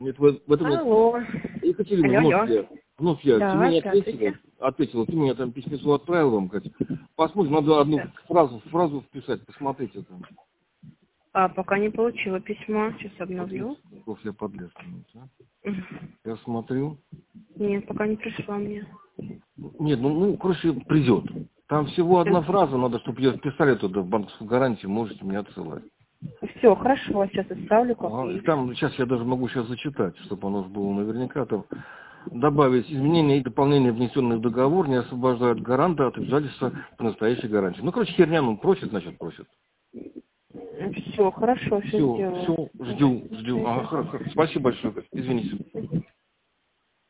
Нет, в этом нет. Алло. Екатерина, Алло. вновь я. Да, Ты мне здравствуйте. ответила. Ты мне там письмецо отправил вам, Катя. Посмотрим, надо одну фразу вписать, посмотрите там. Пока не получила письмо. Сейчас обновлю. Каков я подлец. Я смотрю. Нет, пока не пришла мне. Нет, короче, придет. Там всего одна фраза, надо, чтобы ее вписали туда в банковскую гарантию, можете мне отсылать. Все, хорошо, сейчас оставлю как Ага, и есть. там, сейчас я даже могу сейчас зачитать, чтобы оно было наверняка там. Добавить изменения и дополнения, внесенные в договор, не освобождают гаранта от обязательства по настоящей гарантии. Короче, херня, просит, значит, просит. Все, хорошо, все Все, сделаю. жду. Ага, хорошо. Спасибо большое, извините.